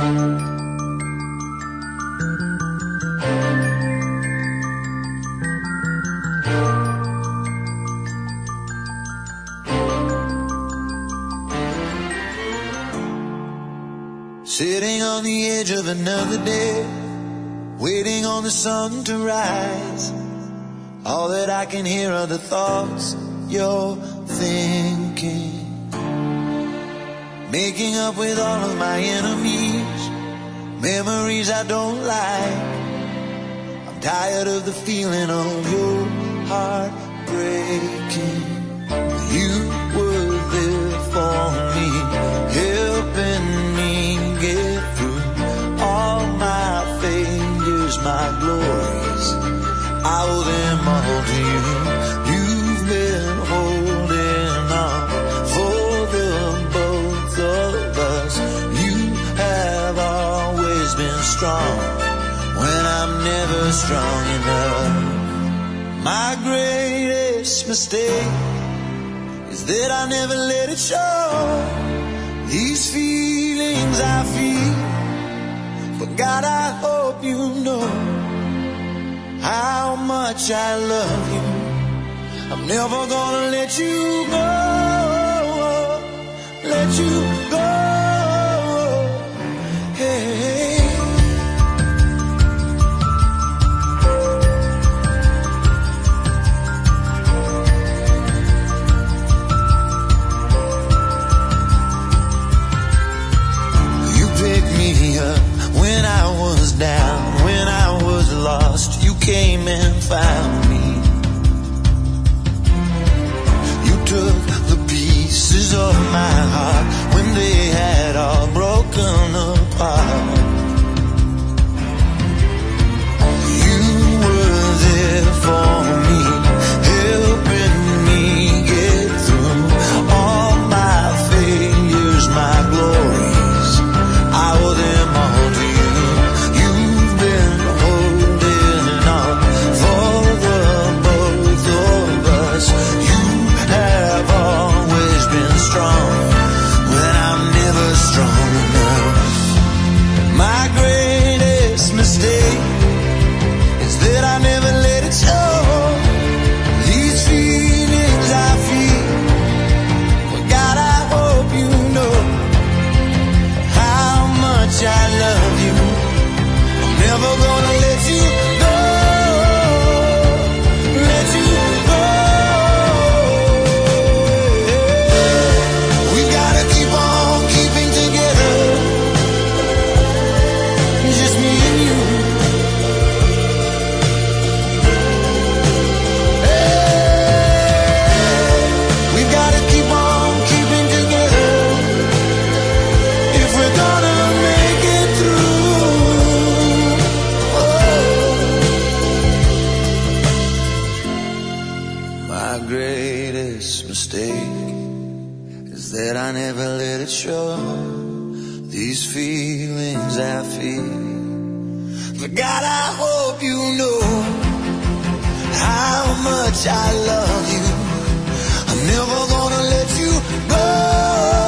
Sitting on the edge of another day, waiting on the sun to rise. All that I can hear are the thoughts you're thinking. Making up with all of my enemies, memories I don't like. I'm tired of the feeling of your heart breaking. You were there for me, helping me get through all my failures, my glories. I owe them all to you. You've been holding on for the both of us. You have always been strong when I'm never strong enough. My greatest mistake is that I never let it show. These feelings I feel, but God, I hope you know how much I love you. I'm never gonna let you go, let you go. Hey. You picked me up when I was down, when I was lost. You came and found me. You took the pieces of my heart when they had all broken apart. You were there for me, helping me get through all my failures, my glories. I owe them all to you. You've been holding on for the both of us. You have always been strong when I'm never strong enough. My greatest mistake is that I never let it show. These feelings I feel, but God, I hope you know how much I love you. I'm never gonna let you go, let you go. We gotta keep on keeping together, just me and you. We gotta keep on keeping together if we're gonna make it through. My greatest mistake is that I never let it show. These feelings I feel, but God, I hope you know how much I love you. I'm never gonna let you go.